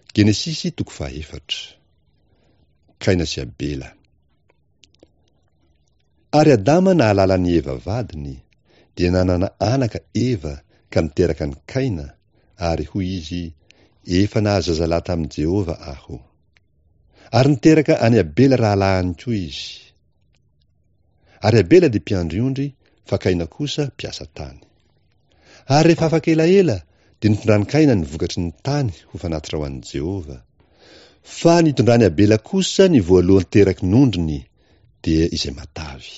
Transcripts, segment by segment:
Genesisy 4. Kaina sy Abela. Ary Adama nahalala ny Eva vadiny, dia nanana anaka Eva ka niteraka ny Kaina, ary hoy izy, efa nahazazalahy tamin'i Jehova aho. Ary niteraka any Abela rahalahiny koa izy. Ary Abela dia mpiandriondry, fa Kaina kosa mpiasa tany. Ary rehefa afaka elaela, dia nitondrany Kaina ny vokatry ny tany ho fanatitra ho an'i Jehova. Fa nitondrany Abela kosa ny voalohany teraky nondriny, dia izay matavy.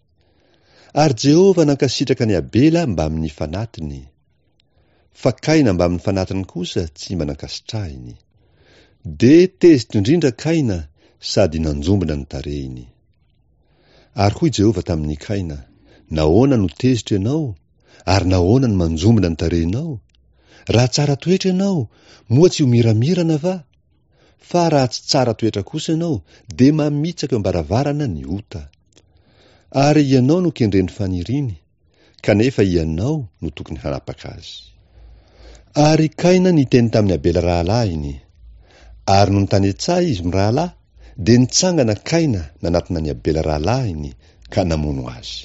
Ary Jehova nankasitraka ny Abela mba amin'ny fanatiny, fa Kaina mba amin'ny fanatiny kosa tsy mba nankasitrahiny. De tezitra indrindra Kaina sady nanjombona ny tarehiny. Ary hoy Jehova tamin'ny Kaina, nahoana no tezitra ianao, ary nahoana no manjombona ny tarehinao? Raha tsara toetra ianao, moa tsy ho miramirana va? Fa raha tsy tsara toetra kosa ianao, de mamitsaka eo ambaravarana ny ota. Ary ianao no kendren'ny faniriny, kanefa ianao no tokony hanapaka azy. Ary Kaina niteny tamin'ny Abela rahalahiny, ary no ntanetsah izy mirahalahy, de nitsangana Kaina nanatona ny Abela rahalahiny ka namono azy.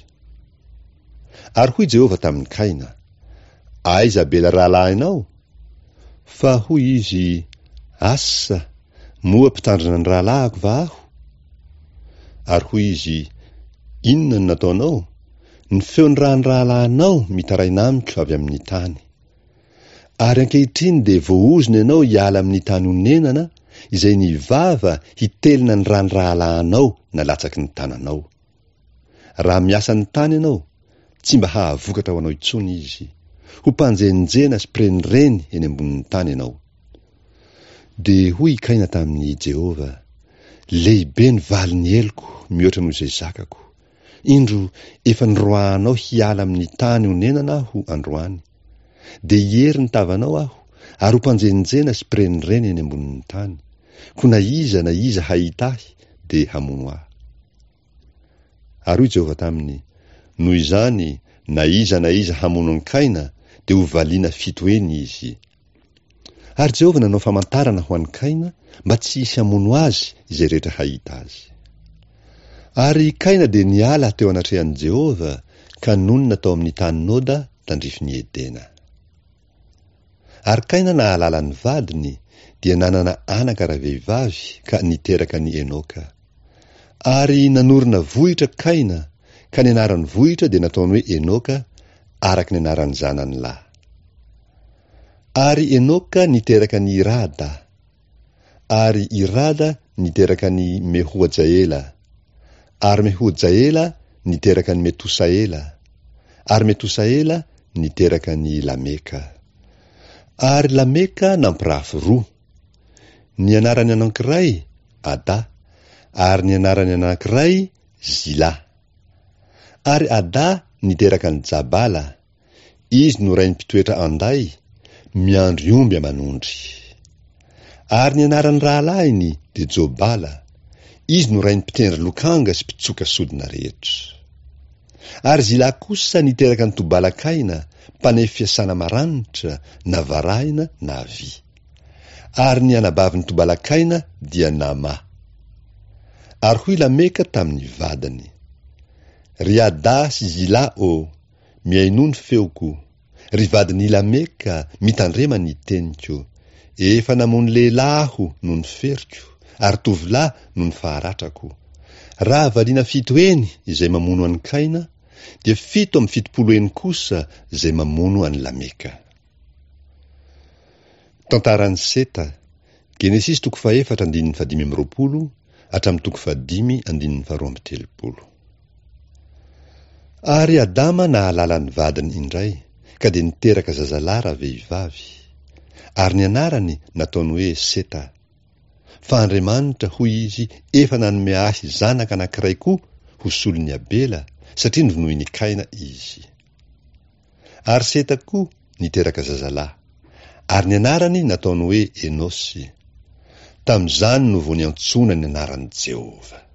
Ary hoy Jehova tamin'ny Kaina, aiza Abela rahalahinao? Fa hoy izy, asa, moa mpitandrina ny rahalahiko va aho? Ary hoy izy, inona no nataonao? Ny feon'ny raha ny rahalahinao mitaraina amiko avy amin'ny tany. Ary ankehitriny de voaozona ianao hiala amin'ny tany honenana, izay ny vava hitelina ny raha ny rahalahinao nalatsaky ny tananao. Raha miasa ny tany ianao, tsy mba hahavokatra ho anao intsony izy, ho mpanjenjena sy mpirenireny eny ambonin'ny tany ianao. De hoy Kaina tamin'ny Jehova, lehibe ny valin'ny eloko mihoatra noho izay zakako. Indro efa noroahanao hiala amin'ny tany honenana aho androany. De hiery ny tavanao aho, ary ho mpanjenjena sy mpirenireny eny ambonin'ny tany. Ko na iza hahitahy, de hamono aho. Ary hoy Jehova taminy, noho izany, na iza hamono ny Kaina, de ho valiana fito eny izy. Ary Jehova nanao famantarana ho an'ny Kaina, mba tsy hisy hamono azy izay rehetra hahita azy. Ary Kaina de niala teo anatrehan'i Jehova, ka nonona tao amin'ny tany Noda tandrify ny Edena. Ary Kaina nahalala ny vadiny, dia nanana anaka rahavehivavy ka niteraka ny Enoka. Ary nanorina vohitra Kaina, ka ny anaran'ny vohitra dia nataony hoe Enoka, araka ny anaran'ny zanany lahy. Ary Enoka niteraka ny Irada, ary Irada niteraka ny Mehujaela, ary Mehujaela niteraka ny Metusaela, ary Metusaela niteraka ny Lameka. Ary Lameka nampirafy roa, ny anarany anankiray Ada, ary ny anarany anankiray Zila. Ary Ada niteraka ny Jabala, izy no rain'ny mpitoetra anday, miandry omby amanondry. Ary ny anaran'ny rahalahiny de Jobala, izy no rain'ny mpitendry lokanga sy mpitsoka sodina rehetra. Ary Zila kosa niteraka ny Tobala Kaina, mpanefy fiasana maranitra, na varahina na vy. Ary ny anabavin'ny Tobala Kaina dia Nama. Ary hoy Lameka tamin'ny vadiny, ry Ada sy Zila miaino ny feoko, ry vadiny Lameka mitandrema ny teniko, efa namono lehilahy aho no ny feriko, ary tovolahy no ny faharatrako. Raha valiana fito eny izay mamono an'ny Kaina, dia 7 eny kosa izay mamono an'ny Lameka. Tantaran'ny Seta, Genesis 4:4-5 hatramin'ny 5:1-2. Ary Adama nahalala ny vadiny indray, ka de niteraka zazalahy rahavehivavy, ary ny anarany nataony hoe Seta. Fa Andriamanitra hoy izy efa nanome ahy zanaka anankiray koa ho solon'ny Abela, satria novonoiny Kaina izy. Ary Seta koa niteraka zazalahy, ary ny anarany nataony hoe Enosy. Tamin'izany no vao niantsona ny anaran'i Jehova.